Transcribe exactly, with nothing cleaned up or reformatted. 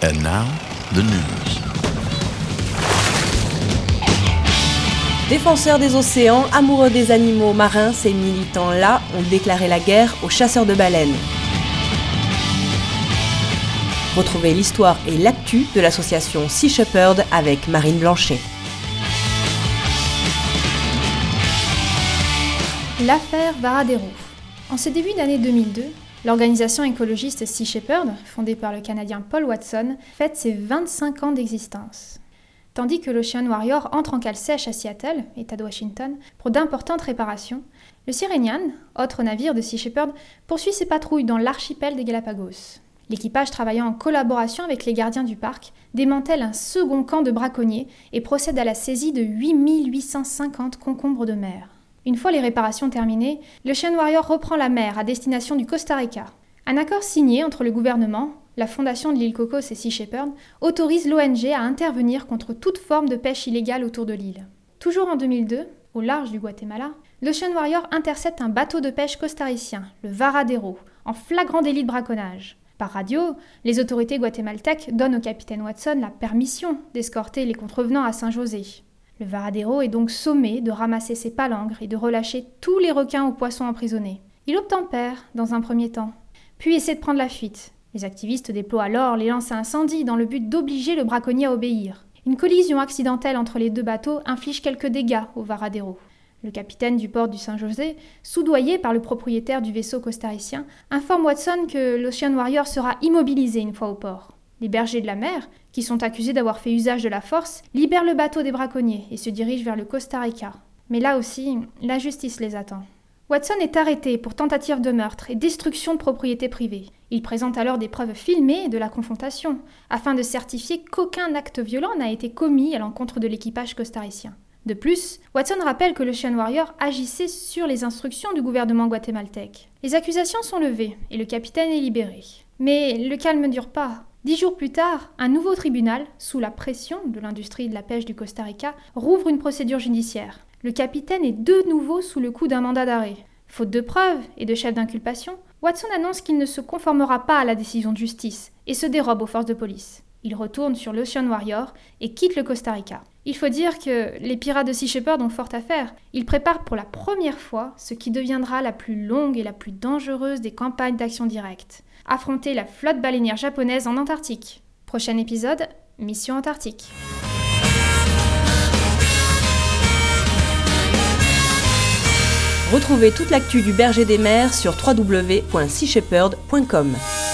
And now, the news. Défenseurs des océans, amoureux des animaux marins, ces militants-là ont déclaré la guerre aux chasseurs de baleines. Retrouvez l'histoire et l'actu de l'association Sea Shepherd avec Marine Blanchet. L'affaire Varadero. En ce début d'année deux mille deux, l'organisation écologiste Sea Shepherd, fondée par le Canadien Paul Watson, fête ses vingt-cinq ans d'existence. Tandis que l'Ocean Warrior entre en cale sèche à Seattle, État de Washington, pour d'importantes réparations, le Sirenian, autre navire de Sea Shepherd, poursuit ses patrouilles dans l'archipel des Galapagos. L'équipage, travaillant en collaboration avec les gardiens du parc, démantèle un second camp de braconniers et procède à la saisie de huit mille huit cent cinquante concombres de mer. Une fois les réparations terminées, l'Ocean Warrior reprend la mer à destination du Costa Rica. Un accord signé entre le gouvernement, la fondation de l'île Cocos et Sea Shepherd autorise l'O N G à intervenir contre toute forme de pêche illégale autour de l'île. Toujours en deux mille deux, au large du Guatemala, l'Ocean Warrior intercepte un bateau de pêche costaricien, le Varadero, en flagrant délit de braconnage. Par radio, les autorités guatémaltèques donnent au capitaine Watson la permission d'escorter les contrevenants à Saint-José. Le Varadero est donc sommé de ramasser ses palangres et de relâcher tous les requins aux poissons emprisonnés. Il obtempère dans un premier temps, puis essaie de prendre la fuite. Les activistes déploient alors les lances à incendie dans le but d'obliger le braconnier à obéir. Une collision accidentelle entre les deux bateaux inflige quelques dégâts au Varadero. Le capitaine du port du Saint-José, soudoyé par le propriétaire du vaisseau costaricien, informe Watson que l'Ocean Warrior sera immobilisé une fois au port. Les bergers de la mer, qui sont accusés d'avoir fait usage de la force, libèrent le bateau des braconniers et se dirigent vers le Costa Rica. Mais là aussi, la justice les attend. Watson est arrêté pour tentative de meurtre et destruction de propriété privée. Il présente alors des preuves filmées de la confrontation, afin de certifier qu'aucun acte violent n'a été commis à l'encontre de l'équipage costaricien. De plus, Watson rappelle que l'Ocean Warrior agissait sur les instructions du gouvernement guatémaltèque. Les accusations sont levées et le capitaine est libéré. Mais le calme ne dure pas. Dix jours plus tard, un nouveau tribunal, sous la pression de l'industrie de la pêche du Costa Rica, rouvre une procédure judiciaire. Le capitaine est de nouveau sous le coup d'un mandat d'arrêt. Faute de preuves et de chef d'inculpation, Watson annonce qu'il ne se conformera pas à la décision de justice et se dérobe aux forces de police. Il retourne sur l'Ocean Warrior et quitte le Costa Rica. Il faut dire que les pirates de Sea Shepherd ont fort à faire. Ils préparent pour la première fois ce qui deviendra la plus longue et la plus dangereuse des campagnes d'action directe. Affronter la flotte baleinière japonaise en Antarctique. Prochain épisode, Mission Antarctique. Retrouvez toute l'actu du berger des mers sur w w w point sea shepherd point com.